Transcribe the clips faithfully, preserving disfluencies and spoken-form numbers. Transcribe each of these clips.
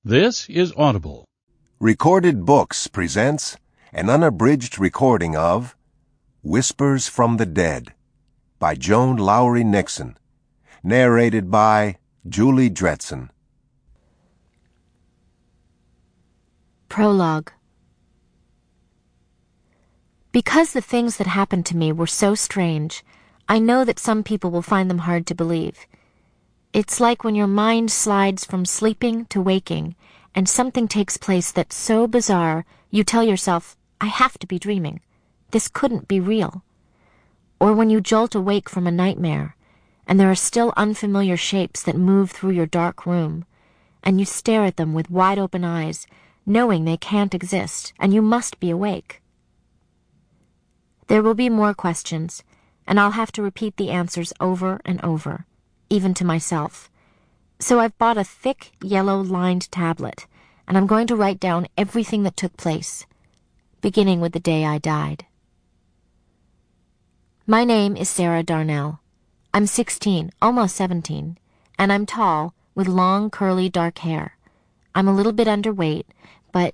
This is Audible. Recorded Books presents an unabridged recording of Whispers from the Dead by Joan Lowry Nixon, narrated by Julie Dretson. Prologue. Because the things that happened to me were so strange, I know that some people will find them hard to believe. It's like when your mind slides from sleeping to waking, and something takes place that's so bizarre, you tell yourself, I have to be dreaming. This couldn't be real. Or when you jolt awake from a nightmare, and there are still unfamiliar shapes that move through your dark room, and you stare at them with wide-open eyes, knowing they can't exist, and you must be awake. There will be more questions, and I'll have to repeat the answers over and over, even to myself. So I've bought a thick, yellow-lined tablet, and I'm going to write down everything that took place, beginning with the day I died. My name is Sarah Darnell. I'm sixteen, almost seventeen, and I'm tall, with long, curly, dark hair. I'm a little bit underweight, but...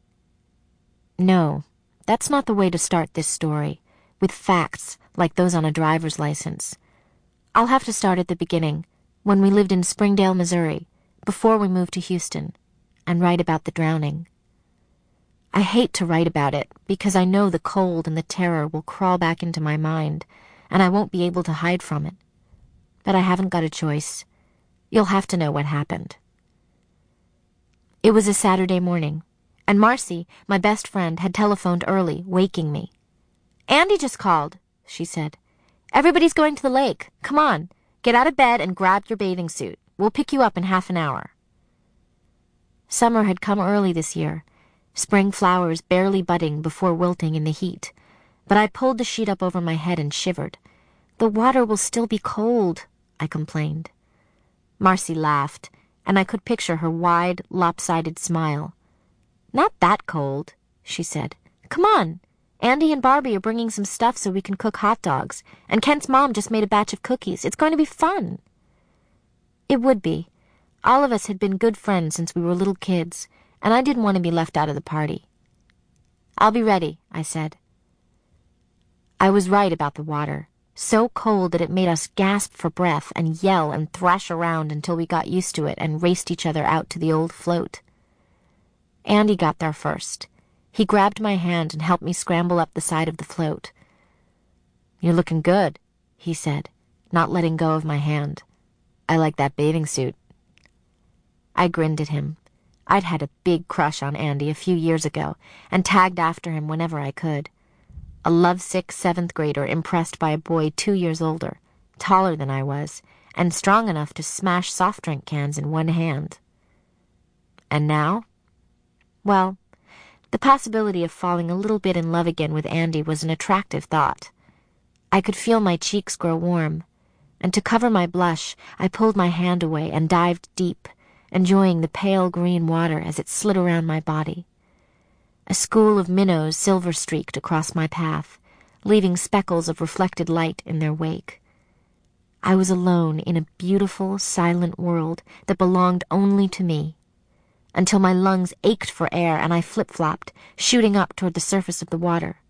No, that's not the way to start this story, with facts like those on a driver's license. I'll have to start at the beginning, when we lived in Springdale, Missouri, before we moved to Houston, and write about the drowning. I hate to write about it, because I know the cold and the terror will crawl back into my mind, and I won't be able to hide from it. But I haven't got a choice. You'll have to know what happened. It was a Saturday morning, and Marcy, my best friend, had telephoned early, waking me. "Andy just called," she said. "Everybody's going to the lake. Come on, get out of bed and grab your bathing suit. We'll pick you up in half an hour." Summer had come early this year, spring flowers barely budding before wilting in the heat, but I pulled the sheet up over my head and shivered. "The water will still be cold," I complained. Marcy laughed, and I could picture her wide, lopsided smile. "Not that cold," she said. "Come on. Andy and Barbie are bringing some stuff so we can cook hot dogs, and Kent's mom just made a batch of cookies. It's going to be fun." It would be. All of us had been good friends since we were little kids, and I didn't want to be left out of the party. "I'll be ready," I said. I was right about the water, so cold that it made us gasp for breath and yell and thrash around until we got used to it and raced each other out to the old float. Andy got there first. He grabbed my hand and helped me scramble up the side of the float. "You're looking good," he said, not letting go of my hand. "I like that bathing suit." I grinned at him. I'd had a big crush on Andy a few years ago and tagged after him whenever I could. A lovesick seventh grader impressed by a boy two years older, taller than I was, and strong enough to smash soft drink cans in one hand. And now? Well, the possibility of falling a little bit in love again with Andy was an attractive thought. I could feel my cheeks grow warm, and to cover my blush, I pulled my hand away and dived deep, enjoying the pale green water as it slid around my body. A school of minnows silver-streaked across my path, leaving speckles of reflected light in their wake. I was alone in a beautiful, silent world that belonged only to me, until my lungs ached for air and I flip-flopped, shooting up toward the surface of the water.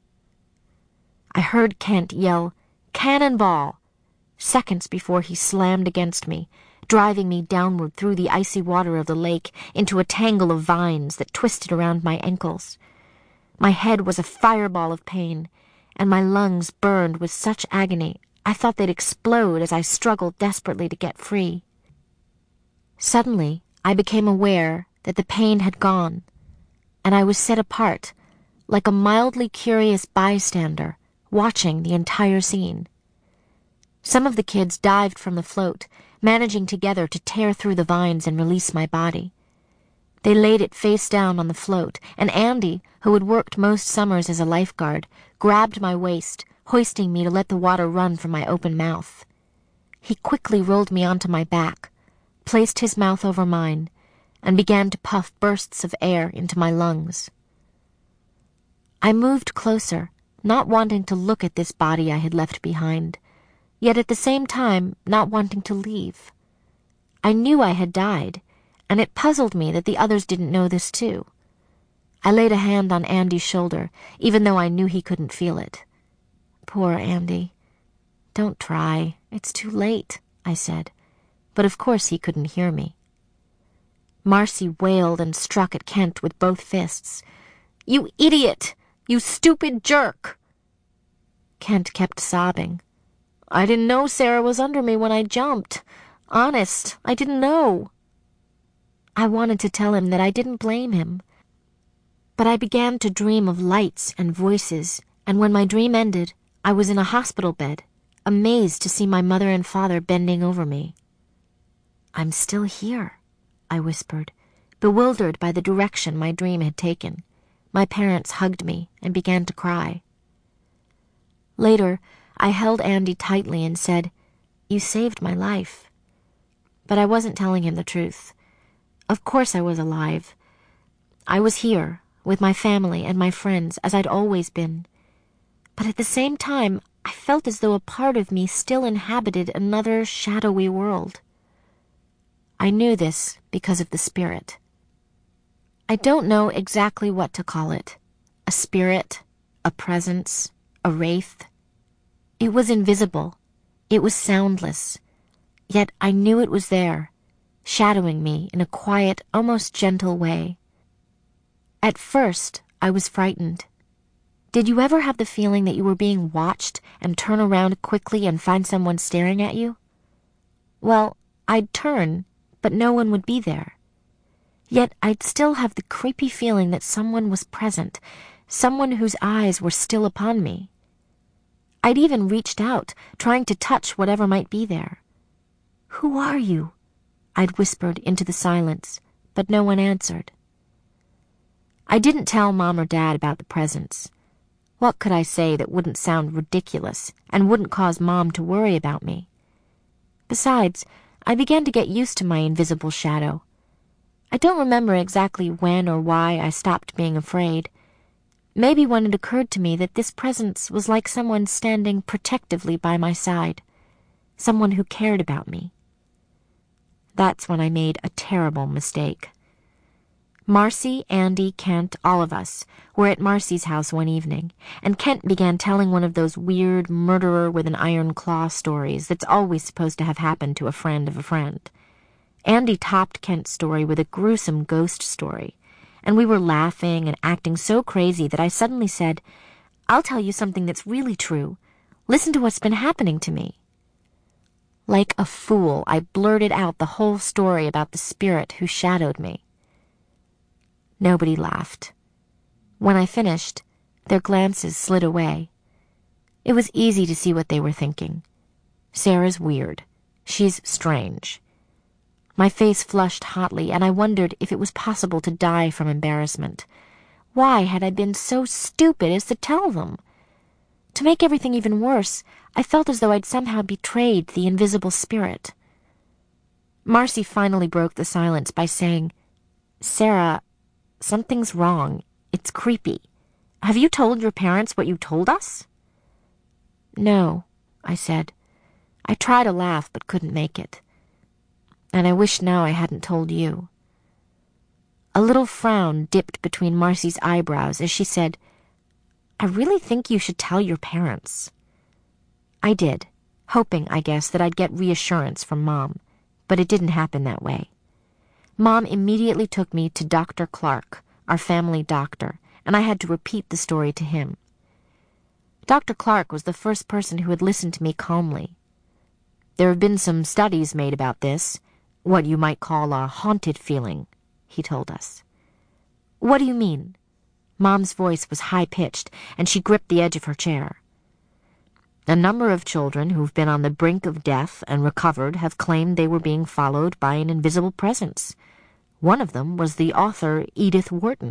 I heard Kent yell, "Cannonball!" seconds before he slammed against me, driving me downward through the icy water of the lake into a tangle of vines that twisted around my ankles. My head was a fireball of pain, and my lungs burned with such agony I thought they'd explode as I struggled desperately to get free. Suddenly, I became aware that the pain had gone, and I was set apart, like a mildly curious bystander, watching the entire scene. Some of the kids dived from the float, managing together to tear through the vines and release my body. They laid it face down on the float, and Andy, who had worked most summers as a lifeguard, grabbed my waist, hoisting me to let the water run from my open mouth. He quickly rolled me onto my back, placed his mouth over mine, and began to puff bursts of air into my lungs. I moved closer, not wanting to look at this body I had left behind, yet at the same time not wanting to leave. I knew I had died, and it puzzled me that the others didn't know this too. I laid a hand on Andy's shoulder, even though I knew he couldn't feel it. Poor Andy. Don't try. It's too late, I said, but of course he couldn't hear me. Marcy wailed and struck at Kent with both fists. You idiot! You stupid jerk! Kent kept sobbing. I didn't know Sarah was under me when I jumped. Honest, I didn't know. I wanted to tell him that I didn't blame him. But I began to dream of lights and voices, and when my dream ended, I was in a hospital bed, amazed to see my mother and father bending over me. I'm still here, I whispered, bewildered by the direction my dream had taken. My parents hugged me and began to cry. Later, I held Andy tightly and said, You saved my life. But I wasn't telling him the truth. Of course I was alive. I was here, with my family and my friends, as I'd always been. But at the same time, I felt as though a part of me still inhabited another shadowy world. I knew this because of the spirit. I don't know exactly what to call it. A spirit, a presence, a wraith. It was invisible. It was soundless. Yet I knew it was there, shadowing me in a quiet, almost gentle way. At first, I was frightened. Did you ever have the feeling that you were being watched and turn around quickly and find someone staring at you? Well, I'd turn, but no one would be there. Yet I'd still have the creepy feeling that someone was present, someone whose eyes were still upon me. I'd even reached out, trying to touch whatever might be there. Who are you? I'd whispered into the silence, but no one answered. I didn't tell Mom or Dad about the presence. What could I say that wouldn't sound ridiculous and wouldn't cause Mom to worry about me? Besides, I began to get used to my invisible shadow. I don't remember exactly when or why I stopped being afraid. Maybe when it occurred to me that this presence was like someone standing protectively by my side, someone who cared about me. That's when I made a terrible mistake. Marcy, Andy, Kent, all of us, were at Marcy's house one evening, and Kent began telling one of those weird murderer with an iron claw stories that's always supposed to have happened to a friend of a friend. Andy topped Kent's story with a gruesome ghost story, and we were laughing and acting so crazy that I suddenly said, I'll tell you something that's really true. Listen to what's been happening to me. Like a fool, I blurted out the whole story about the spirit who shadowed me. Nobody laughed. When I finished, their glances slid away. It was easy to see what they were thinking. Sarah's weird. She's strange. My face flushed hotly, and I wondered if it was possible to die from embarrassment. Why had I been so stupid as to tell them? To make everything even worse, I felt as though I'd somehow betrayed the invisible spirit. Marcy finally broke the silence by saying, Sarah, something's wrong. It's creepy. Have you told your parents what you told us? No, I said. I tried to laugh but couldn't make it. And I wish now I hadn't told you. A little frown dipped between Marcy's eyebrows as she said, I really think you should tell your parents. I did, hoping, I guess, that I'd get reassurance from Mom, but it didn't happen that way. Mom immediately took me to Doctor Clark, our family doctor, and I had to repeat the story to him. Doctor Clark was the first person who had listened to me calmly. There have been some studies made about this, what you might call a haunted feeling, he told us. What do you mean? Mom's voice was high-pitched, and she gripped the edge of her chair. A number of children who've been on the brink of death and recovered have claimed they were being followed by an invisible presence. One of them was the author Edith Wharton.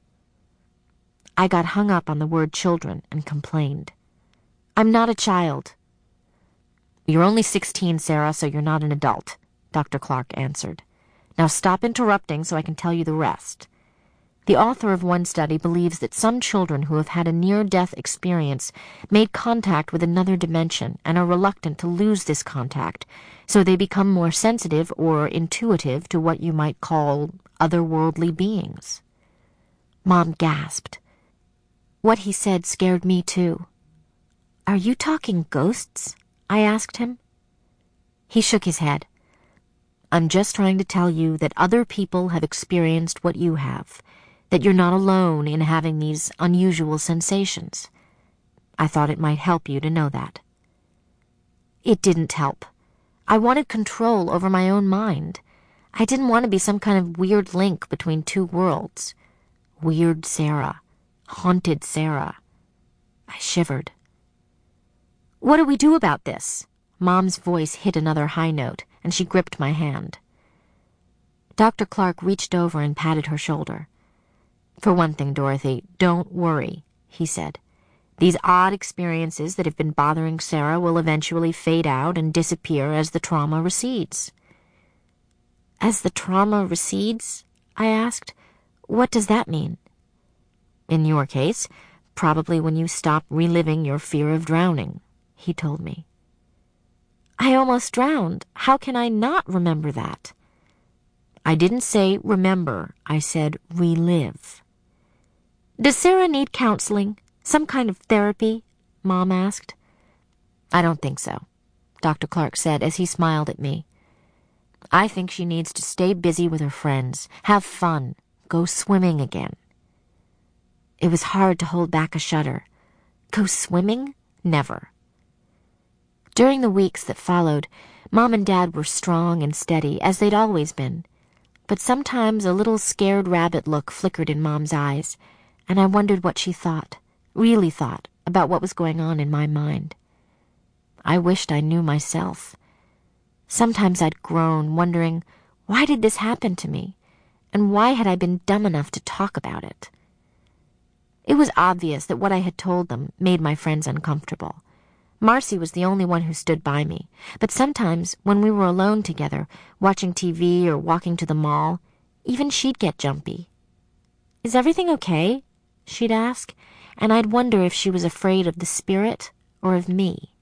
I got hung up on the word children and complained. I'm not a child. You're only sixteen, Sarah, so you're not an adult, Doctor Clark answered. Now stop interrupting so I can tell you the rest. The author of one study believes that some children who have had a near-death experience made contact with another dimension and are reluctant to lose this contact, so they become more sensitive or intuitive to what you might call otherworldly beings. Mom gasped. What he said scared me too. Are you talking ghosts? I asked him. He shook his head. I'm just trying to tell you that other people have experienced what you have, that you're not alone in having these unusual sensations. I thought it might help you to know that. It didn't help. I wanted control over my own mind. I didn't want to be some kind of weird link between two worlds. Weird Sarah. Haunted Sarah. I shivered. What do we do about this? Mom's voice hit another high note, and she gripped my hand. Doctor Clark reached over and patted her shoulder. For one thing, Dorothy, don't worry, he said. These odd experiences that have been bothering Sarah will eventually fade out and disappear as the trauma recedes. As the trauma recedes? I asked. What does that mean? In your case, probably when you stop reliving your fear of drowning, he told me. I almost drowned. How can I not remember that? I didn't say remember. I said relive. Does Sarah need counseling? Some kind of therapy? Mom asked. I don't think so, Doctor Clark said as he smiled at me. I think she needs to stay busy with her friends, have fun, go swimming again. It was hard to hold back a shudder. Go swimming? Never. During the weeks that followed, Mom and Dad were strong and steady, as they'd always been. But sometimes a little scared rabbit look flickered in Mom's eyes, and I wondered what she thought, really thought, about what was going on in my mind. I wished I knew myself. Sometimes I'd groan, wondering, why did this happen to me? And why had I been dumb enough to talk about it? It was obvious that what I had told them made my friends uncomfortable. Marcy was the only one who stood by me, but sometimes, when we were alone together, watching T V or walking to the mall, even she'd get jumpy. Is everything okay? She'd ask, and I'd wonder if she was afraid of the spirit or of me.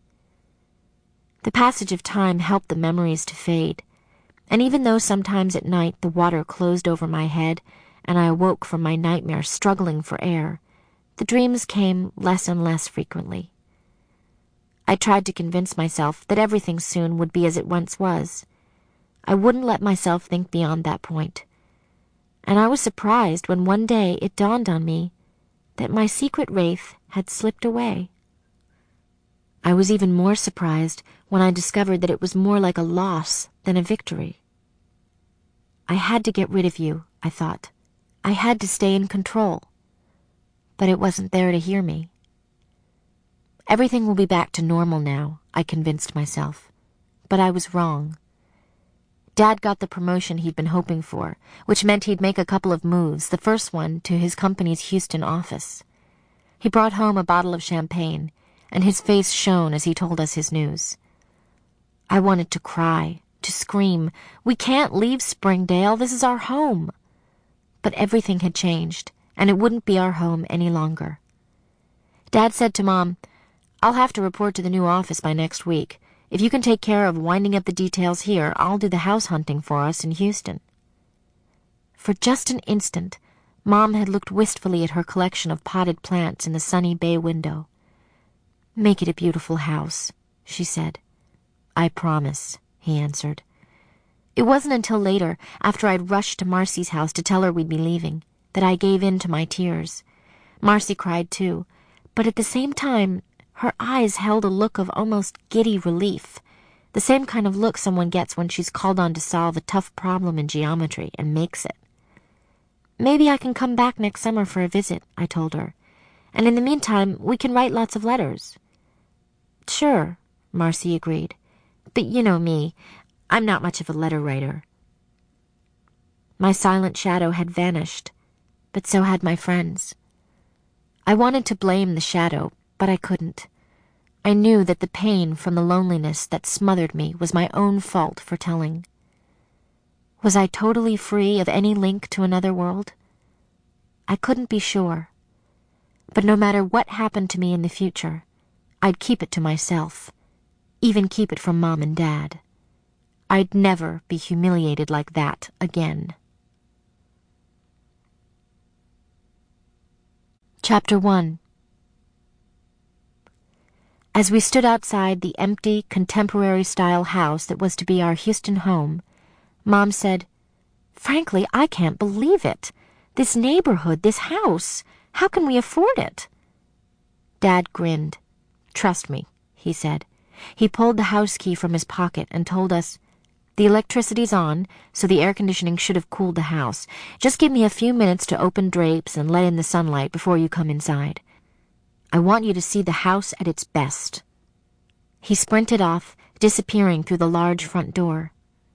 The passage of time helped the memories to fade, and even though sometimes at night the water closed over my head and I awoke from my nightmare struggling for air, the dreams came less and less frequently. I tried to convince myself that everything soon would be as it once was. I wouldn't let myself think beyond that point. And I was surprised when one day it dawned on me that my secret wraith had slipped away. I was even more surprised when I discovered that it was more like a loss than a victory. I had to get rid of you, I thought. I had to stay in control. But it wasn't there to hear me. Everything will be back to normal now, I convinced myself. But I was wrong. Dad got the promotion he'd been hoping for, which meant he'd make a couple of moves, the first one to his company's Houston office. He brought home a bottle of champagne, and his face shone as he told us his news. I wanted to cry, to scream, "We can't leave Springdale, this is our home." But everything had changed, and it wouldn't be our home any longer. Dad said to Mom, "I'll have to report to the new office by next week. If you can take care of winding up the details here, I'll do the house hunting for us in Houston." For just an instant, Mom had looked wistfully at her collection of potted plants in the sunny bay window. "Make it a beautiful house," she said. "I promise," he answered. It wasn't until later, after I'd rushed to Marcy's house to tell her we'd be leaving, that I gave in to my tears. Marcy cried too, but at the same time, her eyes held a look of almost giddy relief, the same kind of look someone gets when she's called on to solve a tough problem in geometry and makes it. "Maybe I can come back next summer for a visit," I told her, "and in the meantime, we can write lots of letters." "Sure," Marcy agreed, "but you know me, I'm not much of a letter writer." My silent shadow had vanished, but so had my friends. I wanted to blame the shadow, but I couldn't. I knew that the pain from the loneliness that smothered me was my own fault for telling. Was I totally free of any link to another world? I couldn't be sure. But no matter what happened to me in the future, I'd keep it to myself, even keep it from Mom and Dad. I'd never be humiliated like that again. Chapter one. As we stood outside the empty, contemporary-style house that was to be our Houston home, Mom said, "Frankly, I can't believe it. This neighborhood, this house, how can we afford it?" Dad grinned. "Trust me," he said. He pulled the house key from his pocket and told us, "The electricity's on, so the air conditioning should have cooled the house. Just give me a few minutes to open drapes and let in the sunlight before you come inside. I want you to see the house at its best." He sprinted off, disappearing through the large front door.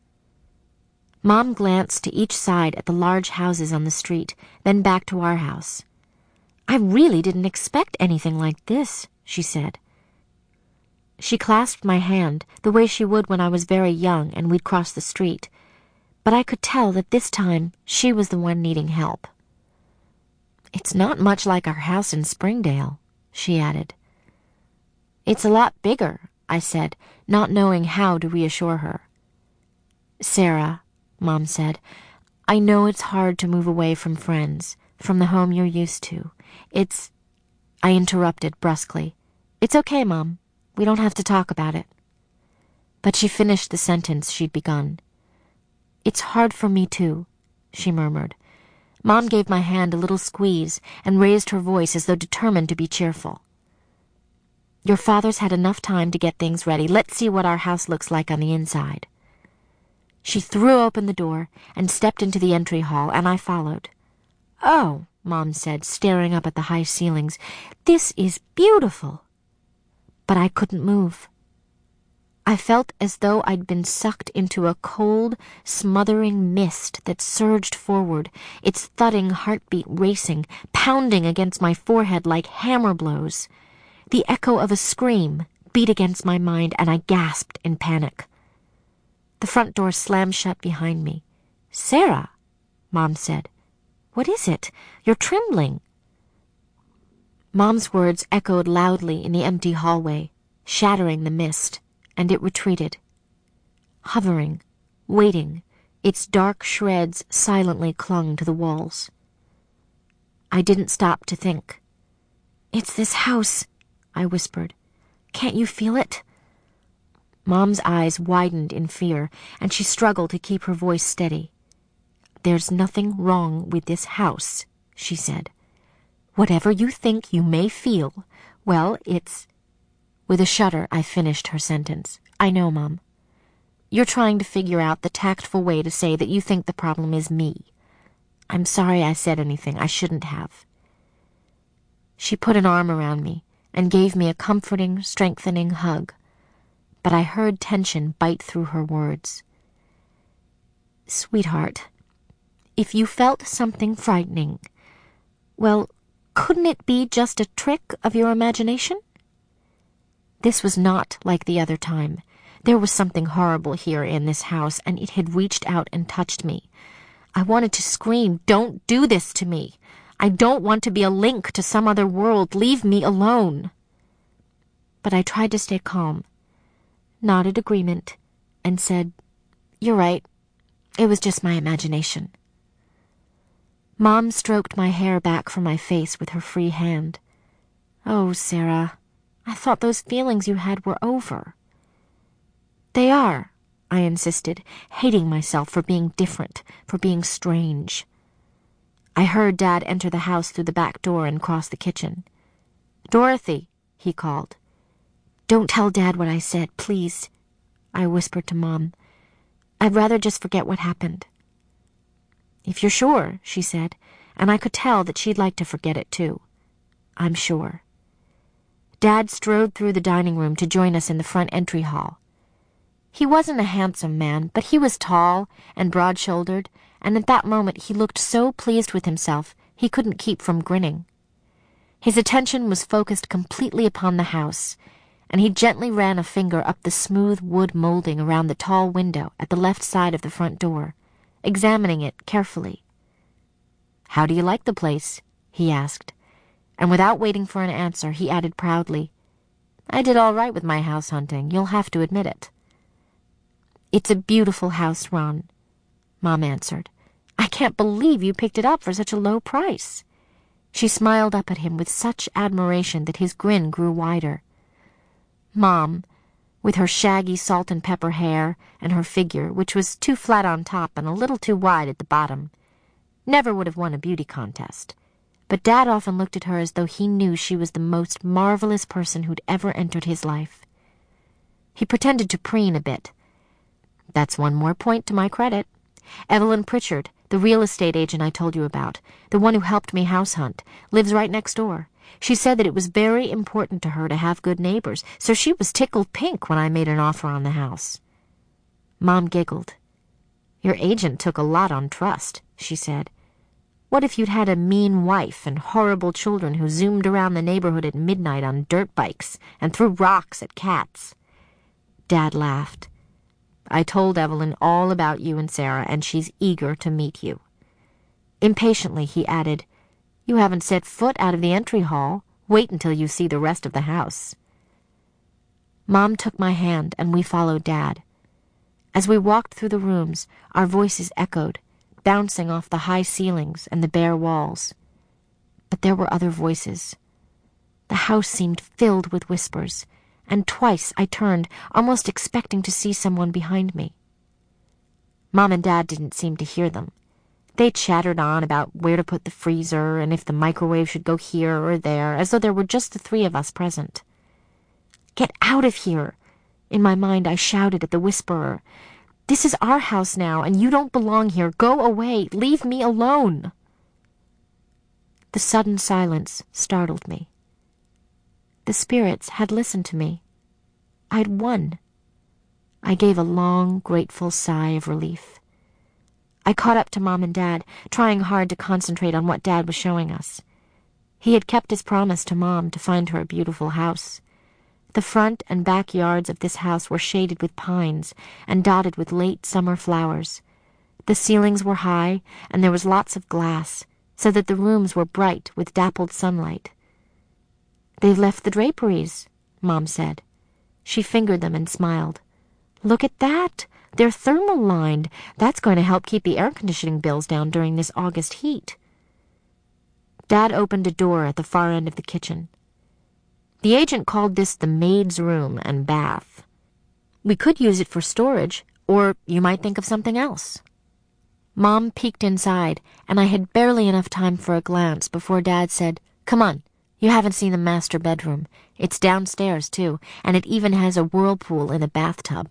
Mom glanced to each side at the large houses on the street, then back to our house. "I really didn't expect anything like this," she said. She clasped my hand the way she would when I was very young and we'd cross the street, but I could tell that this time she was the one needing help. "It's not much like our house in Springdale," she added. "It's a lot bigger," I said, not knowing how to reassure her. "Sarah," Mom said, "I know it's hard to move away from friends, from the home you're used to. It's—" I interrupted brusquely. "It's okay, Mom. We don't have to talk about it." But she finished the sentence she'd begun. "It's hard for me, too," she murmured. Mom gave my hand a little squeeze and raised her voice as though determined to be cheerful. "Your father's had enough time to get things ready. Let's see what our house looks like on the inside." She threw open the door and stepped into the entry hall, and I followed. "Oh," Mom said, staring up at the high ceilings, "this is beautiful." But I couldn't move. I felt as though I'd been sucked into a cold, smothering mist that surged forward, its thudding heartbeat racing, pounding against my forehead like hammer blows. The echo of a scream beat against my mind, and I gasped in panic. The front door slammed shut behind me. "Sarah," Mom said. "What is it? You're trembling." Mom's words echoed loudly in the empty hallway, shattering the mist, and it retreated. Hovering, waiting, its dark shreds silently clung to the walls. I didn't stop to think. "It's this house," I whispered. "Can't you feel it?" Mom's eyes widened in fear, and she struggled to keep her voice steady. "There's nothing wrong with this house," she said. "Whatever you think you may feel, well, it's—" With a shudder, I finished her sentence. "I know, Mom. You're trying to figure out the tactful way to say that you think the problem is me. I'm sorry I said anything I shouldn't have." She put an arm around me and gave me a comforting, strengthening hug, but I heard tension bite through her words. "Sweetheart, if you felt something frightening, well, couldn't it be just a trick of your imagination?" This was not like the other time. There was something horrible here in this house, and it had reached out and touched me. I wanted to scream, "Don't do this to me! I don't want to be a link to some other world. Leave me alone!" But I tried to stay calm, nodded agreement, and said, "You're right. It was just my imagination." Mom stroked my hair back from my face with her free hand. "Oh, Sarah, I thought those feelings you had were over." "They are," I insisted, hating myself for being different, for being strange. I heard Dad enter the house through the back door and cross the kitchen. "Dorothy," he called. "Don't tell Dad what I said, please," I whispered to Mom. "I'd rather just forget what happened." "If you're sure," she said, and I could tell that she'd like to forget it too. "I'm sure." Dad strode through the dining room to join us in the front entry hall. He wasn't a handsome man, but he was tall and broad-shouldered, and at that moment he looked so pleased with himself he couldn't keep from grinning. His attention was focused completely upon the house, and he gently ran a finger up the smooth wood molding around the tall window at the left side of the front door, examining it carefully. "How do you like the place?" he asked, and without waiting for an answer, he added proudly, I did all right with my house hunting, you'll have to admit it. It's a beautiful house, Ron, Mom answered. I can't believe you picked it up for such a low price. She smiled up at him with such admiration that his grin grew wider. Mom, with her shaggy salt and pepper hair and her figure, which was too flat on top and a little too wide at the bottom, never would have won a beauty contest. But Dad often looked at her as though he knew she was the most marvelous person who'd ever entered his life. He pretended to preen a bit. That's one more point to my credit. Evelyn Pritchard, the real estate agent I told you about, the one who helped me house hunt, lives right next door. She said that it was very important to her to have good neighbors, so she was tickled pink when I made an offer on the house. Mom giggled. Your agent took a lot on trust, she said. What if you'd had a mean wife and horrible children who zoomed around the neighborhood at midnight on dirt bikes and threw rocks at cats? Dad laughed. I told Evelyn all about you and Sarah, and she's eager to meet you. Impatiently, he added, You haven't set foot out of the entry hall. Wait until you see the rest of the house. Mom took my hand, and we followed Dad. As we walked through the rooms, our voices echoed, bouncing off the high ceilings and the bare walls. But there were other voices. The house seemed filled with whispers, and twice I turned, almost expecting to see someone behind me. Mom and Dad didn't seem to hear them. They chattered on about where to put the freezer and if the microwave should go here or there, as though there were just the three of us present. Get out of here! In my mind, I shouted at the whisperer. This is our house now, and you don't belong here. Go away. Leave me alone. The sudden silence startled me. The spirits had listened to me. I'd won. I gave a long, grateful sigh of relief. I caught up to Mom and Dad, trying hard to concentrate on what Dad was showing us. He had kept his promise to Mom to find her a beautiful house. The front and back yards of this house were shaded with pines and dotted with late summer flowers. The ceilings were high, and there was lots of glass, so that the rooms were bright with dappled sunlight. They've left the draperies, Mom said. She fingered them and smiled. Look at that! They're thermal-lined. That's going to help keep the air-conditioning bills down during this August heat. Dad opened a door at the far end of the kitchen. The agent called this the maid's room and bath. We could use it for storage, or you might think of something else. Mom peeked inside, and I had barely enough time for a glance before Dad said, Come on, you haven't seen the master bedroom. It's downstairs, too, and it even has a whirlpool in a bathtub.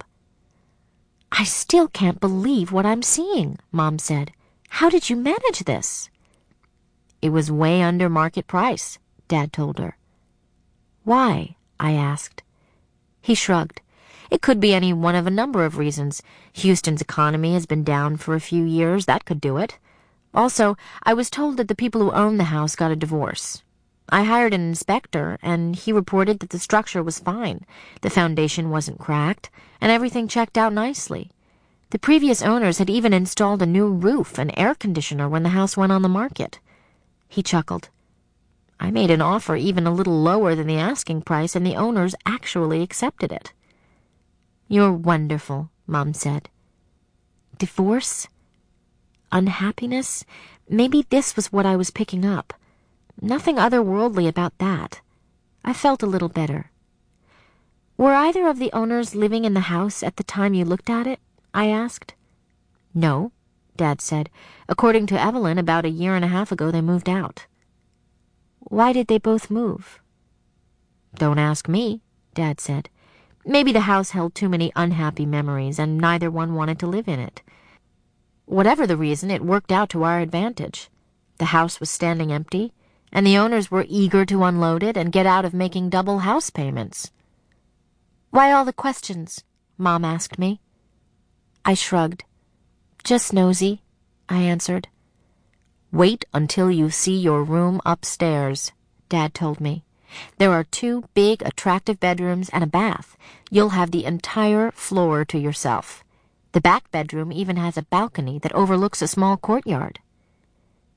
I still can't believe what I'm seeing, Mom said. How did you manage this? It was way under market price, Dad told her. Why? I asked. He shrugged. It could be any one of a number of reasons. Houston's economy has been down for a few years. That could do it. Also, I was told that the people who owned the house got a divorce. I hired an inspector, and he reported that the structure was fine. The foundation wasn't cracked, and everything checked out nicely. The previous owners had even installed a new roof and air conditioner when the house went on the market. He chuckled. I made an offer even a little lower than the asking price, and the owners actually accepted it. You're wonderful, Mom said. Divorce? Unhappiness? Maybe this was what I was picking up. Nothing otherworldly about that. I felt a little better. Were either of the owners living in the house at the time you looked at it? I asked. No, Dad said. According to Evelyn, about a year and a half ago they moved out. Why did they both move? Don't ask me, Dad said. Maybe the house held too many unhappy memories, and neither one wanted to live in it. Whatever the reason, it worked out to our advantage. The house was standing empty, and the owners were eager to unload it and get out of making double house payments. Why all the questions? Mom asked me. I shrugged. Just nosy, I answered. Wait until you see your room upstairs, Dad told me. There are two big, attractive bedrooms and a bath. You'll have the entire floor to yourself. The back bedroom even has a balcony that overlooks a small courtyard.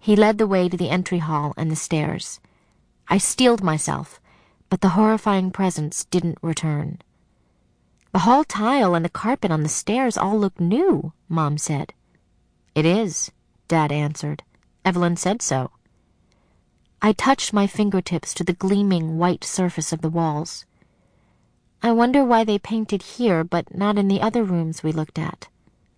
He led the way to the entry hall and the stairs. I steeled myself, but the horrifying presence didn't return. The hall tile and the carpet on the stairs all look new, Mom said. It is, Dad answered. Evelyn said so. I touched my fingertips to the gleaming white surface of the walls. I wonder why they painted here but not in the other rooms we looked at.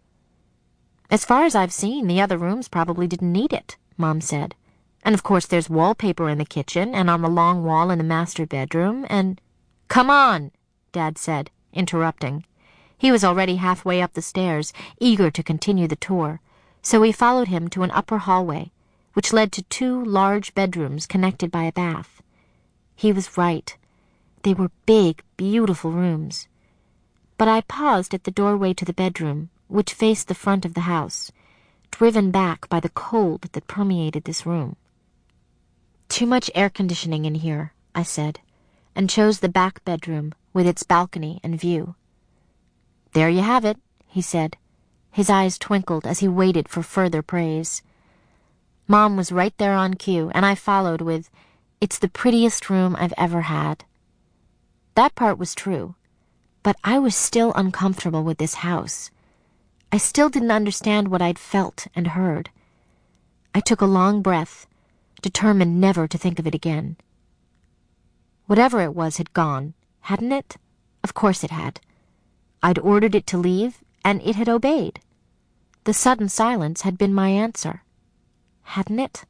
As far as I've seen, the other rooms probably didn't need it, Mom said. And of course there's wallpaper in the kitchen and on the long wall in the master bedroom and— Come on, Dad said, interrupting. He was already halfway up the stairs, eager to continue the tour, so we followed him to an upper hallway, which led to two large bedrooms connected by a bath. He was right. They were big, beautiful rooms. But I paused at the doorway to the bedroom, which faced the front of the house, driven back by the cold that permeated this room. Too much air conditioning in here, I said, and chose the back bedroom with its balcony and view. There you have it, he said. His eyes twinkled as he waited for further praise. Mom was right there on cue, and I followed with, It's the prettiest room I've ever had. That part was true, but I was still uncomfortable with this house. I still didn't understand what I'd felt and heard. I took a long breath, determined never to think of it again. Whatever it was had gone, hadn't it? Of course it had. I'd ordered it to leave, and it had obeyed. The sudden silence had been my answer. Hadn't it?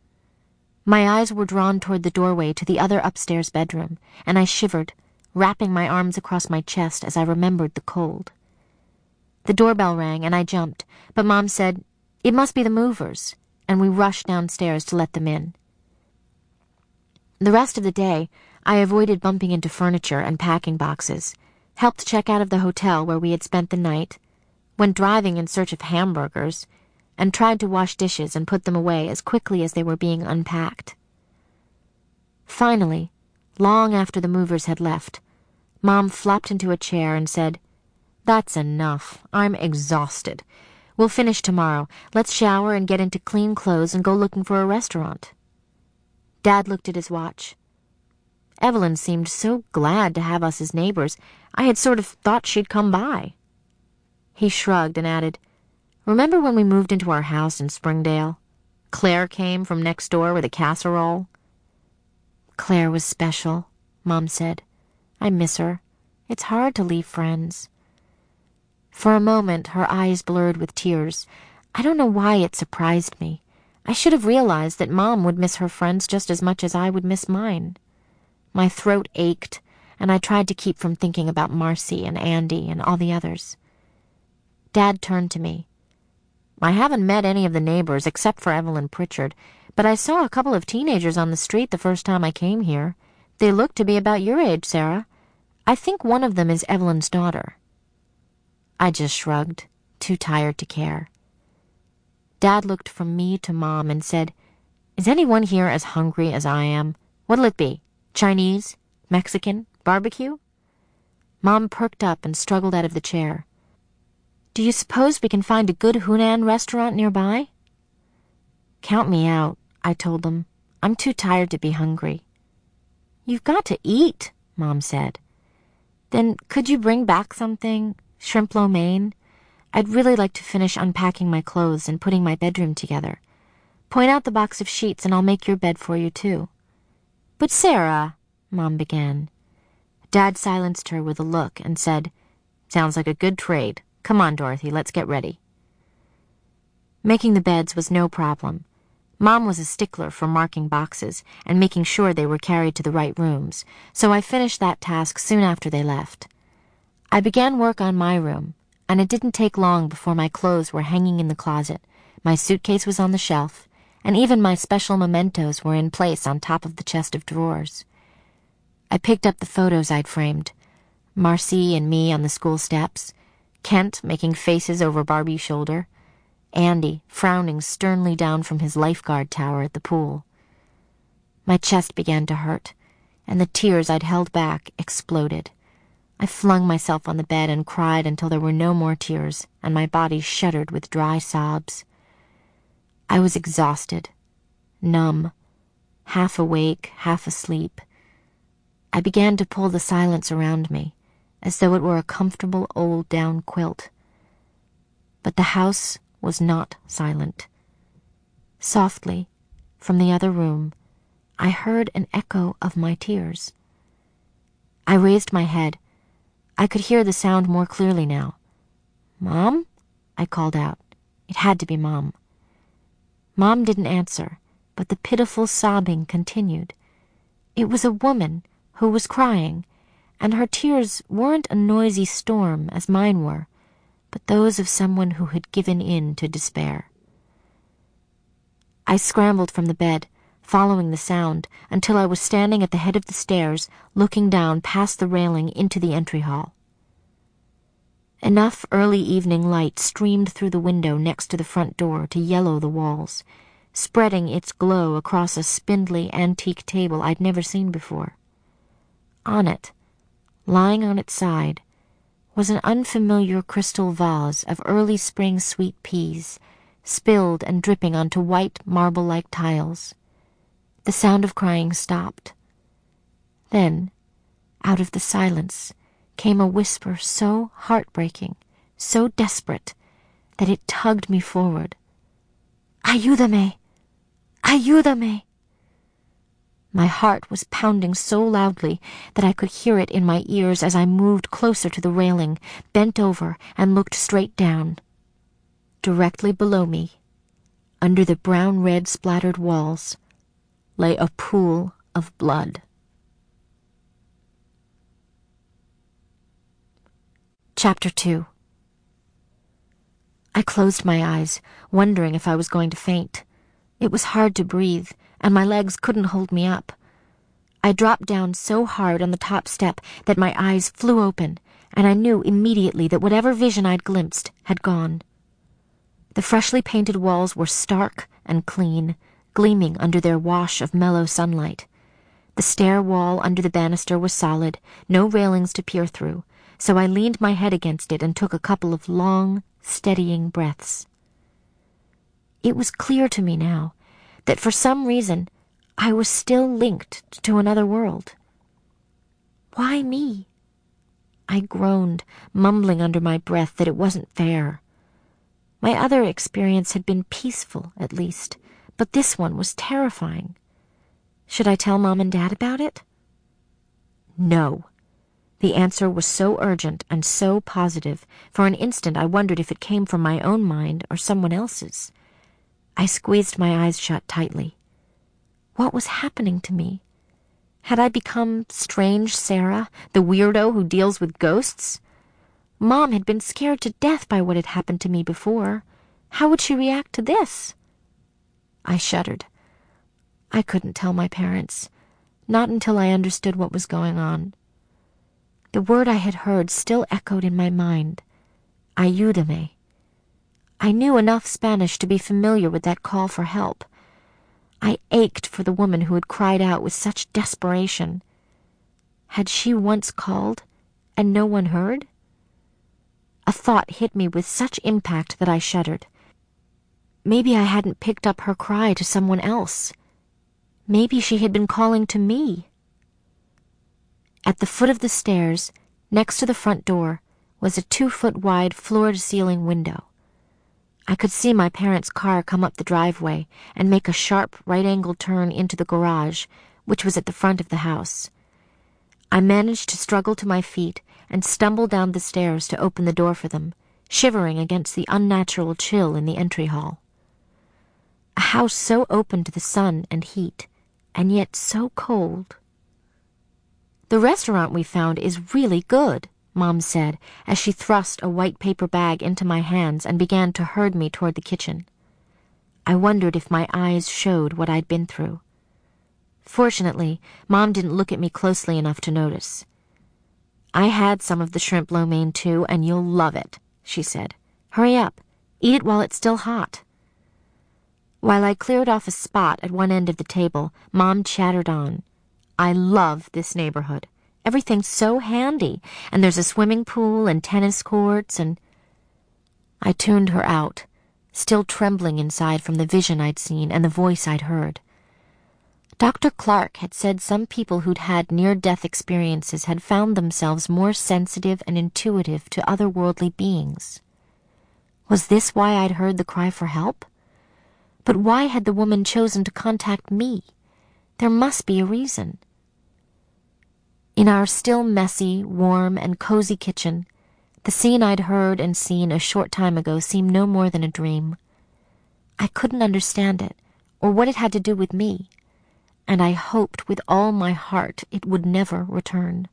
My eyes were drawn toward the doorway to the other upstairs bedroom, and I shivered, wrapping my arms across my chest as I remembered the cold. The doorbell rang, and I jumped, but Mom said, It must be the movers, and we rushed downstairs to let them in. The rest of the day, I avoided bumping into furniture and packing boxes, helped check out of the hotel where we had spent the night, went driving in search of hamburgers, and tried to wash dishes and put them away as quickly as they were being unpacked. Finally, long after the movers had left, Mom flopped into a chair and said, That's enough. I'm exhausted. We'll finish tomorrow. Let's shower and get into clean clothes and go looking for a restaurant. Dad looked at his watch. Evelyn seemed so glad to have us as neighbors, I had sort of thought she'd come by. He shrugged and added, Remember when we moved into our house in Springdale? Claire came from next door with a casserole. Claire was special, Mom said. I miss her. It's hard to leave friends. For a moment, her eyes blurred with tears. I don't know why it surprised me. I should have realized that Mom would miss her friends just as much as I would miss mine. My throat ached, and I tried to keep from thinking about Marcy and Andy and all the others. Dad turned to me. I haven't met any of the neighbors except for Evelyn Pritchard, but I saw a couple of teenagers on the street the first time I came here. They look to be about your age, Sarah. I think one of them is Evelyn's daughter. I just shrugged, too tired to care. Dad looked from me to Mom and said, Is anyone here as hungry as I am? What'll it be? Chinese? Mexican? Barbecue? Mom perked up and struggled out of the chair. Do you suppose we can find a good Hunan restaurant nearby? Count me out, I told them. I'm too tired to be hungry. You've got to eat, Mom said. Then could you bring back something? Shrimp lo mein? I'd really like to finish unpacking my clothes and putting my bedroom together. Point out the box of sheets and I'll make your bed for you, too. But Sarah, Mom began. Dad silenced her with a look and said, Sounds like a good trade. Come on, Dorothy, let's get ready. Making the beds was no problem. Mom was a stickler for marking boxes and making sure they were carried to the right rooms, so I finished that task soon after they left. I began work on my room, and it didn't take long before my clothes were hanging in the closet, my suitcase was on the shelf, and even my special mementos were in place on top of the chest of drawers. I picked up the photos I'd framed, Marcy and me on the school steps, Kent making faces over Barbie's shoulder, Andy frowning sternly down from his lifeguard tower at the pool. My chest began to hurt, and the tears I'd held back exploded. I flung myself on the bed and cried until there were no more tears, and my body shuddered with dry sobs. I was exhausted, numb, half awake, half asleep. I began to pull the silence around me, as though it were a comfortable old down quilt. But the house was not silent. Softly, from the other room, I heard an echo of my tears. I raised my head. I could hear the sound more clearly now. "Mom?" I called out. It had to be Mom. Mom didn't answer, but the pitiful sobbing continued. It was a woman who was crying, and her tears weren't a noisy storm as mine were, but those of someone who had given in to despair. I scrambled from the bed, following the sound, until I was standing at the head of the stairs, looking down past the railing into the entry hall. Enough early evening light streamed through the window next to the front door to yellow the walls, spreading its glow across a spindly antique table I'd never seen before. On it, lying on its side, was an unfamiliar crystal vase of early spring sweet peas, spilled and dripping onto white marble-like tiles. The sound of crying stopped. Then, out of the silence, came a whisper so heartbreaking, so desperate, that it tugged me forward. "Ayúdame! Ayúdame!" My heart was pounding so loudly that I could hear it in my ears as I moved closer to the railing, bent over, and looked straight down. Directly below me, under the brown-red splattered walls, lay a pool of blood. Chapter two. I closed my eyes, wondering if I was going to faint. It was hard to breathe, and my legs couldn't hold me up. I dropped down so hard on the top step that my eyes flew open, and I knew immediately that whatever vision I'd glimpsed had gone. The freshly painted walls were stark and clean, gleaming under their wash of mellow sunlight. The stair wall under the banister was solid, no railings to peer through, so I leaned my head against it and took a couple of long, steadying breaths. It was clear to me now that for some reason I was still linked to another world. Why me? I groaned, mumbling under my breath that it wasn't fair. My other experience had been peaceful, at least, but this one was terrifying. Should I tell Mom and Dad about it? No. The answer was so urgent and so positive, for an instant I wondered if it came from my own mind or someone else's. I squeezed my eyes shut tightly. What was happening to me? Had I become strange Sarah, the weirdo who deals with ghosts? Mom had been scared to death by what had happened to me before. How would she react to this? I shuddered. I couldn't tell my parents, not until I understood what was going on. The word I had heard still echoed in my mind. Ayúdame. I knew enough Spanish to be familiar with that call for help. I ached for the woman who had cried out with such desperation. Had she once called, and no one heard? A thought hit me with such impact that I shuddered. Maybe I hadn't picked up her cry to someone else. Maybe she had been calling to me. At the foot of the stairs, next to the front door, was a two-foot-wide floor-to-ceiling window. I could see my parents' car come up the driveway and make a sharp right-angled turn into the garage, which was at the front of the house. I managed to struggle to my feet and stumble down the stairs to open the door for them, shivering against the unnatural chill in the entry hall. A house so open to the sun and heat, and yet so cold. "The restaurant we found is really good," Mom said, as she thrust a white paper bag into my hands and began to herd me toward the kitchen. I wondered if my eyes showed what I'd been through. Fortunately, Mom didn't look at me closely enough to notice. "I had some of the shrimp lo mein too, and you'll love it," she said. "Hurry up. Eat it while it's still hot." While I cleared off a spot at one end of the table, Mom chattered on. "I love this neighborhood. Everything's so handy, and there's a swimming pool and tennis courts and—" I tuned her out, still trembling inside from the vision I'd seen and the voice I'd heard. Doctor Clark had said some people who'd had near-death experiences had found themselves more sensitive and intuitive to otherworldly beings. Was this why I'd heard the cry for help? But why had the woman chosen to contact me? There must be a reason. In our still messy, warm, and cozy kitchen, the scene I'd heard and seen a short time ago seemed no more than a dream. I couldn't understand it, or what it had to do with me, and I hoped with all my heart it would never return.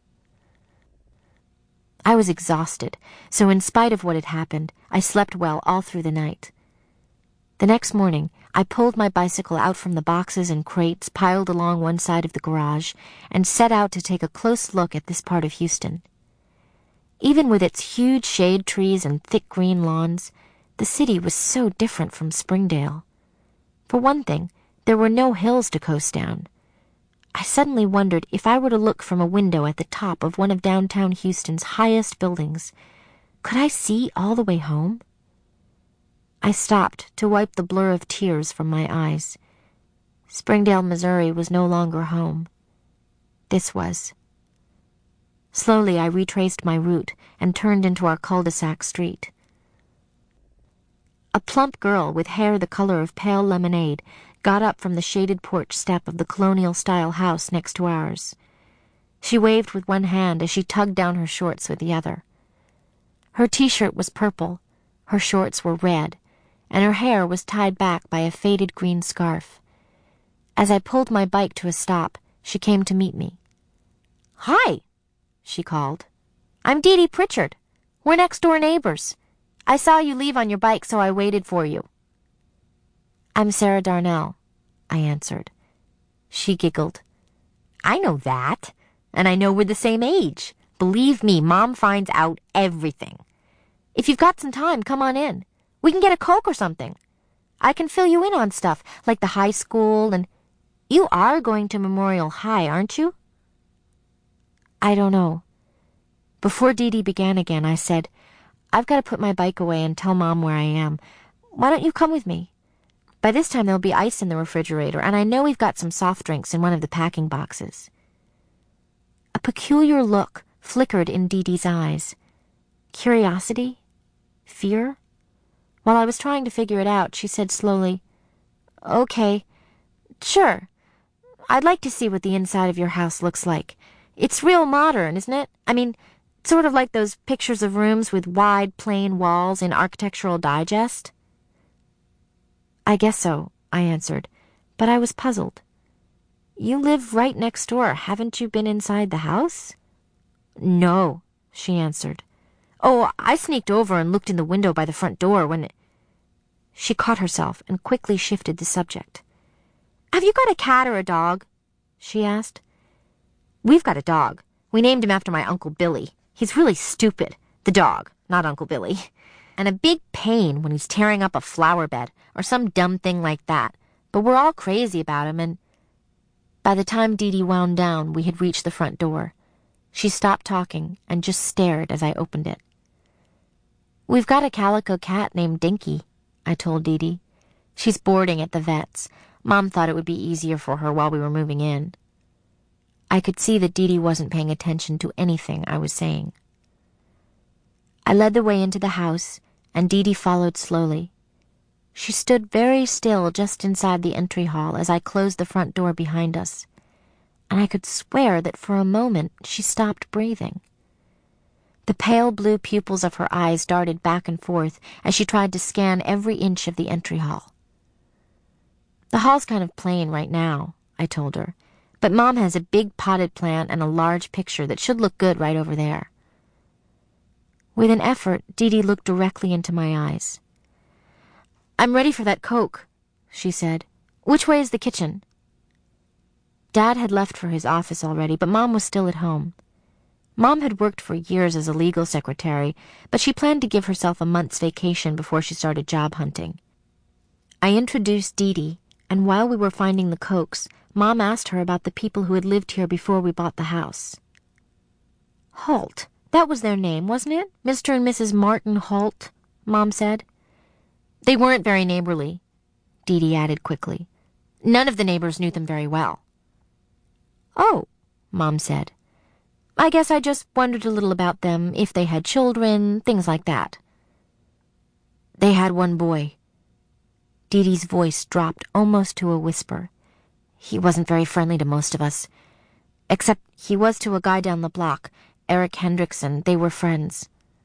I was exhausted, so in spite of what had happened, I slept well all through the night. The next morning, I pulled my bicycle out from the boxes and crates piled along one side of the garage and set out to take a close look at this part of Houston. Even with its huge shade trees and thick green lawns, the city was so different from Springdale. For one thing, there were no hills to coast down. I suddenly wondered if I were to look from a window at the top of one of downtown Houston's highest buildings, could I see all the way home? I stopped to wipe the blur of tears from my eyes. Springdale, Missouri was no longer home. This was. Slowly I retraced my route and turned into our cul-de-sac street. A plump girl with hair the color of pale lemonade got up from the shaded porch step of the colonial-style house next to ours. She waved with one hand as she tugged down her shorts with the other. Her t-shirt was purple, her shorts were red, and her hair was tied back by a faded green scarf. As I pulled my bike to a stop, she came to meet me. "Hi," she called. "I'm Dee Dee Pritchard. We're next-door neighbors. I saw you leave on your bike, so I waited for you." "I'm Sarah Darnell," I answered. She giggled. "I know that, and I know we're the same age. Believe me, Mom finds out everything. If you've got some time, come on in. We can get a Coke or something. I can fill you in on stuff, like the high school, and you are going to Memorial High, aren't you?" "I don't know." Before Dee Dee began again, I said, "I've got to put my bike away and tell Mom where I am. Why don't you come with me? By this time there'll be ice in the refrigerator, and I know we've got some soft drinks in one of the packing boxes." A peculiar look flickered in Dee Dee's eyes. Curiosity? Fear? While I was trying to figure it out, she said slowly, "Okay, sure. I'd like to see what the inside of your house looks like. It's real modern, isn't it? I mean, sort of like those pictures of rooms with wide, plain walls in Architectural Digest." "I guess so," I answered, but I was puzzled. "You live right next door. Haven't you been inside the house?" "No," she answered. "Oh, I sneaked over and looked in the window by the front door when..." It... She caught herself and quickly shifted the subject. "Have you got a cat or a dog?" she asked. "We've got a dog. We named him after my Uncle Billy. He's really stupid, the dog, not Uncle Billy, and a big pain when he's tearing up a flower bed or some dumb thing like that, but we're all crazy about him, and..." By the time Dee Dee wound down, we had reached the front door. She stopped talking and just stared as I opened it. "We've got a calico cat named Dinky," I told Dee Dee. "She's boarding at the vet's. Mom thought it would be easier for her while we were moving in." I could see that Dee Dee wasn't paying attention to anything I was saying. I led the way into the house, and Dee Dee followed slowly. She stood very still just inside the entry hall as I closed the front door behind us, and I could swear that for a moment she stopped breathing. The pale blue pupils of her eyes darted back and forth as she tried to scan every inch of the entry hall. "The hall's kind of plain right now," I told her, "but Mom has a big potted plant and a large picture that should look good right over there." With an effort, Dee Dee looked directly into my eyes. "I'm ready for that Coke," she said. "Which way is the kitchen?" Dad had left for his office already, but Mom was still at home. Mom had worked for years as a legal secretary, but she planned to give herself a month's vacation before she started job hunting. I introduced Dee Dee, and while we were finding the Cokes, Mom asked her about the people who had lived here before we bought the house. "Holt, that was their name, wasn't it? Mister and Missus Martin Holt," Mom said. "They weren't very neighborly," Dee Dee added quickly. "None of the neighbors knew them very well. "Oh," Mom said. "I guess I just wondered a little about them, if they had children, things like that." "They had one boy." Dee Dee's voice dropped almost to a whisper. "He wasn't very friendly to most of us. Except he was to a guy down the block, Eric Hendrickson. They were friends."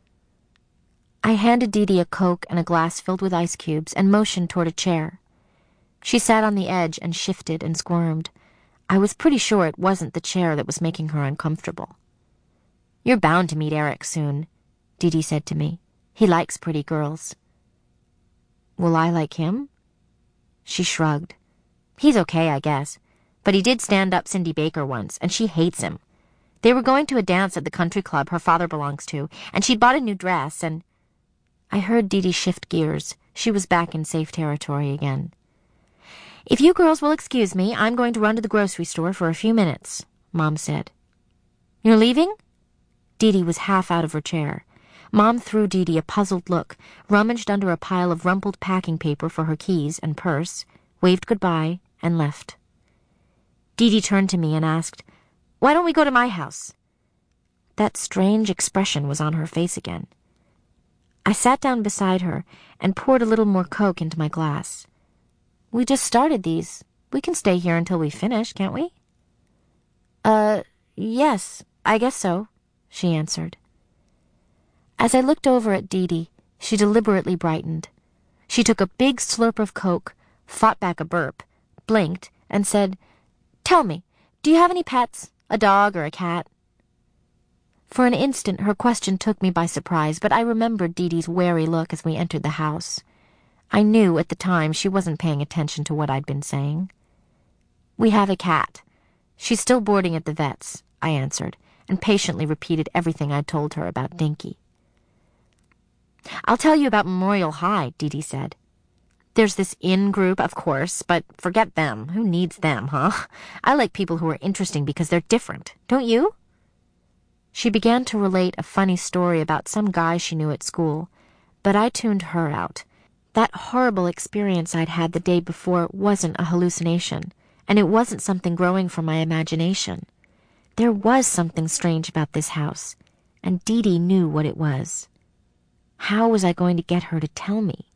I handed Dee Dee a Coke and a glass filled with ice cubes and motioned toward a chair. She sat on the edge and shifted and squirmed. I was pretty sure it wasn't the chair that was making her uncomfortable. "You're bound to meet Eric soon," Dee Dee said to me. "He likes pretty girls." "Will I like him?" She shrugged. "He's okay, I guess. But he did stand up Cindy Baker once, and she hates him. They were going to a dance at the country club her father belongs to, and she'd bought a new dress, and—" I heard Dee Dee shift gears. She was back in safe territory again. "If you girls will excuse me, I'm going to run to the grocery store for a few minutes," Mom said. "You're leaving?" Dee Dee was half out of her chair. Mom threw Dee Dee a puzzled look, rummaged under a pile of rumpled packing paper for her keys and purse, waved goodbye, and left. Dee Dee turned to me and asked, "Why don't we go to my house?" That strange expression was on her face again. I sat down beside her and poured a little more Coke into my glass. "We just started these. We can stay here until we finish, can't we?" Uh, yes, I guess so," she answered. As I looked over at Dee Dee, she deliberately brightened. She took a big slurp of Coke, fought back a burp, blinked, and said, "Tell me, do you have any pets? A dog or a cat?" For an instant, her question took me by surprise, but I remembered Dee Dee's wary look as we entered the house. I knew at the time she wasn't paying attention to what I'd been saying. "We have a cat. She's still boarding at the vet's," I answered, and patiently repeated everything I'd told her about Dinky. "I'll tell you about Memorial High," Dee Dee said. "There's this in group, of course, but forget them. Who needs them, huh? I like people who are interesting because they're different. Don't you?" She began to relate a funny story about some guy she knew at school, but I tuned her out. That horrible experience I'd had the day before wasn't a hallucination, and it wasn't something growing from my imagination. There was something strange about this house, and Dee Dee knew what it was. How was I going to get her to tell me?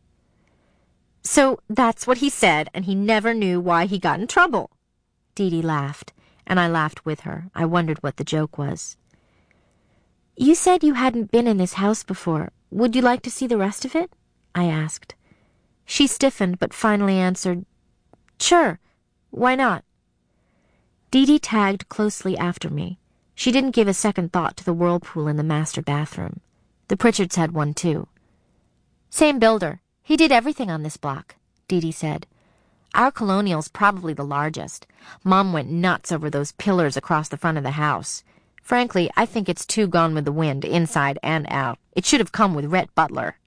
"So that's what he said, and he never knew why he got in trouble." Dee Dee laughed, and I laughed with her. I wondered what the joke was. "You said you hadn't been in this house before. Would you like to see the rest of it?" I asked. She stiffened, but finally answered, "Sure. Why not?" Dee Dee tagged closely after me. She didn't give a second thought to the whirlpool in the master bathroom. The Pritchards had one, too. "Same builder. He did everything on this block," Dee Dee said. "Our colonial's probably the largest. Mom went nuts over those pillars across the front of the house. Frankly, I think it's too Gone with the Wind, inside and out. It should have come with Rhett Butler."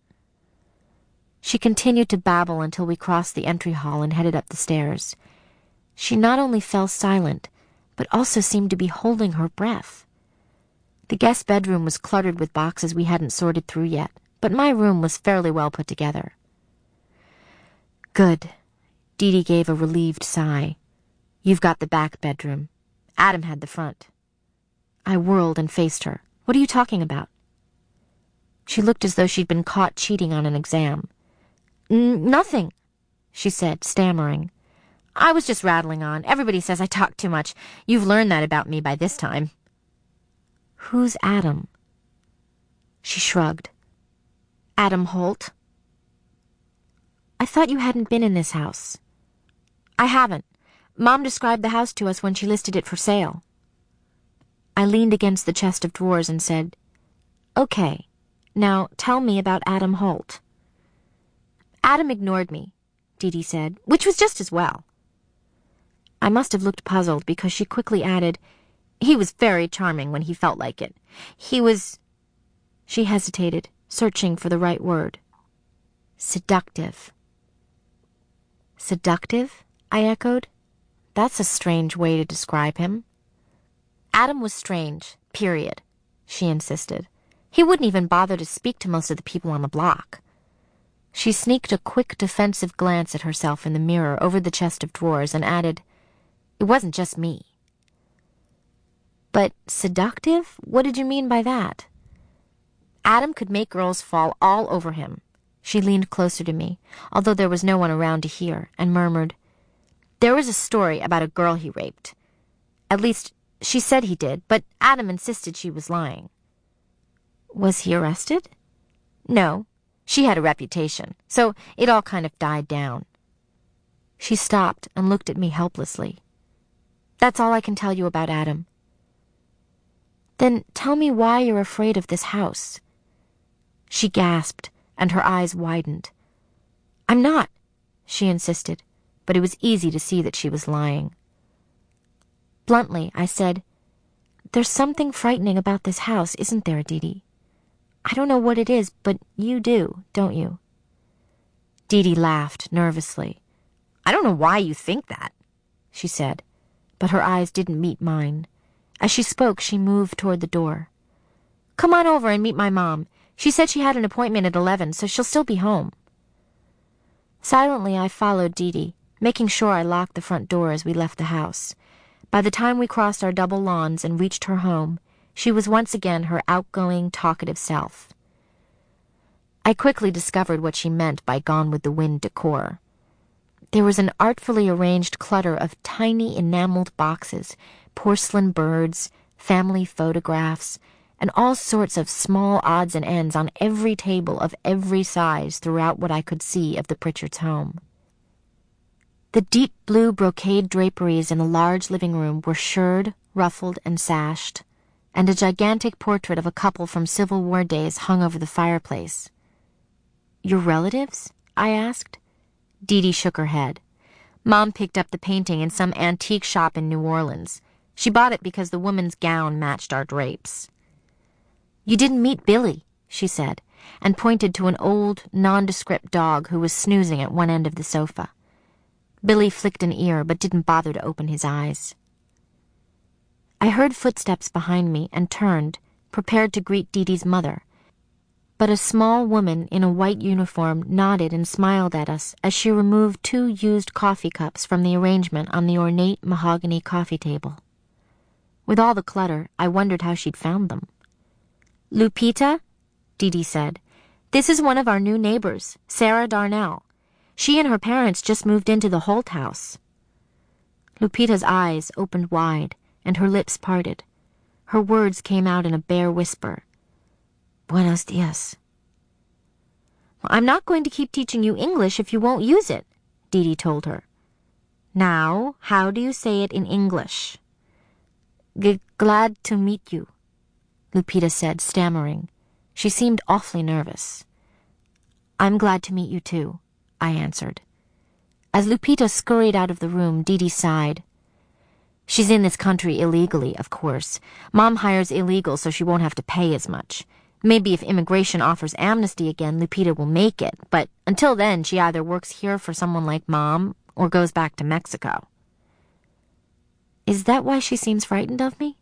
She continued to babble until we crossed the entry hall and headed up the stairs. She not only fell silent, but also seemed to be holding her breath. The guest bedroom was cluttered with boxes we hadn't sorted through yet, but my room was fairly well put together. "Good." Dee Dee gave a relieved sigh. "You've got the back bedroom. Adam had the front." I whirled and faced her. "What are you talking about?" She looked as though she'd been caught cheating on an exam. N nothing, she said, stammering. "I was just rattling on. Everybody says I talk too much. You've learned that about me by this time." "Who's Adam?" She shrugged. "Adam Holt." "I thought you hadn't been in this house." "I haven't. Mom described the house to us when she listed it for sale." I leaned against the chest of drawers and said, "Okay, now tell me about Adam Holt." "Adam ignored me," Dee Dee said, "which was just as well." I must have looked puzzled because she quickly added, "He was very charming when he felt like it. He was—" She hesitated, searching for the right word. "Seductive." "Seductive?" I echoed. "That's a strange way to describe him." "Adam was strange, period," she insisted. "He wouldn't even bother to speak to most of the people on the block." She sneaked a quick defensive glance at herself in the mirror over the chest of drawers and added, "It wasn't just me." But seductive? What did you mean by that? Adam could make girls fall all over him. She leaned closer to me, although there was no one around to hear, and murmured, "There was a story about a girl he raped. At least, she said he did, but Adam insisted she was lying." "Was he arrested?" "No. She had a reputation, so it all kind of died down." She stopped and looked at me helplessly. "That's all I can tell you about Adam." "Then tell me why you're afraid of this house." She gasped, and her eyes widened. "I'm not," she insisted, but it was easy to see that she was lying. Bluntly, I said, "There's something frightening about this house, isn't there, Dee-Dee? I don't know what it is, but you do, don't you?" Dee-Dee laughed nervously. "I don't know why you think that," she said, but her eyes didn't meet mine. As she spoke, she moved toward the door. "Come on over and meet my mom. She said she had an appointment at eleven, so she'll still be home." Silently, I followed Dee-Dee, making sure I locked the front door as we left the house. By the time we crossed our double lawns and reached her home, she was once again her outgoing, talkative self. I quickly discovered what she meant by Gone with the Wind decor. There was an artfully arranged clutter of tiny enameled boxes, porcelain birds, family photographs, and all sorts of small odds and ends on every table of every size throughout what I could see of the Pritchards' home. The deep blue brocade draperies in a large living room were shirred, ruffled, and sashed, and a gigantic portrait of a couple from Civil War days hung over the fireplace. "Your relatives?" I asked. Dee-Dee shook her head. "Mom picked up the painting in some antique shop in New Orleans. She bought it because the woman's gown matched our drapes." "You didn't meet Billy," she said, and pointed to an old, nondescript dog who was snoozing at one end of the sofa. Billy flicked an ear but didn't bother to open his eyes. I heard footsteps behind me and turned, prepared to greet Dee-Dee's mother. But a small woman in a white uniform nodded and smiled at us as she removed two used coffee cups from the arrangement on the ornate mahogany coffee table. With all the clutter, I wondered how she'd found them. "Lupita," Dee-Dee said, "this is one of our new neighbors, Sarah Darnell. She and her parents just moved into the Holt house." Lupita's eyes opened wide, and her lips parted. Her words came out in a bare whisper. "Buenos dias." "I'm not going to keep teaching you English if you won't use it," Dee-Dee told her. "Now, how do you say it in English?" G glad to meet you," Lupita said, stammering. She seemed awfully nervous. "I'm glad to meet you, too," I answered. As Lupita scurried out of the room, Dee-Dee sighed. "She's in this country illegally, of course. Mom hires illegal so she won't have to pay as much. Maybe if immigration offers amnesty again, Lupita will make it, but until then she either works here for someone like Mom or goes back to Mexico." "Is that why she seems frightened of me?"